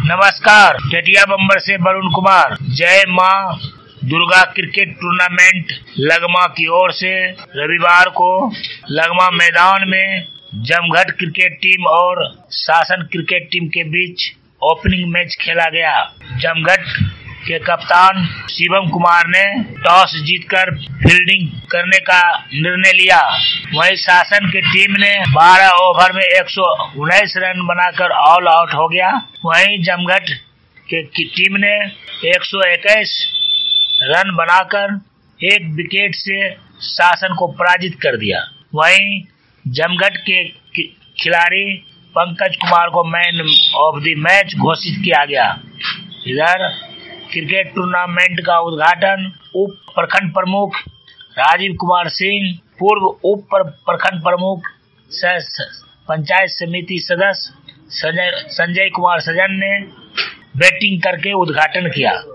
नमस्कार, टेटिया बम्बर से वरुण कुमार। जय मां दुर्गा क्रिकेट टूर्नामेंट लगमा की ओर से रविवार को लगमा मैदान में जमघट क्रिकेट टीम और शासन क्रिकेट टीम के बीच ओपनिंग मैच खेला गया। जमघट के कप्तान शिवम कुमार ने टॉस जीतकर फील्डिंग करने का निर्णय लिया। वहीं शासन की टीम ने 12 ओवर में 119 रन बनाकर ऑल आउट हो गया। वहीं जमघट की टीम ने 121 रन बनाकर एक विकेट से शासन को पराजित कर दिया। वहीं जमघट के खिलाड़ी पंकज कुमार को मैन ऑफ द मैच घोषित किया गया। इधर क्रिकेट टूर्नामेंट का उद्घाटन उप प्रखंड प्रमुख राजीव कुमार सिंह, पूर्व उप प्रखंड प्रमुख पंचायत समिति सदस्य संजय कुमार सजन ने बैटिंग करके उद्घाटन किया।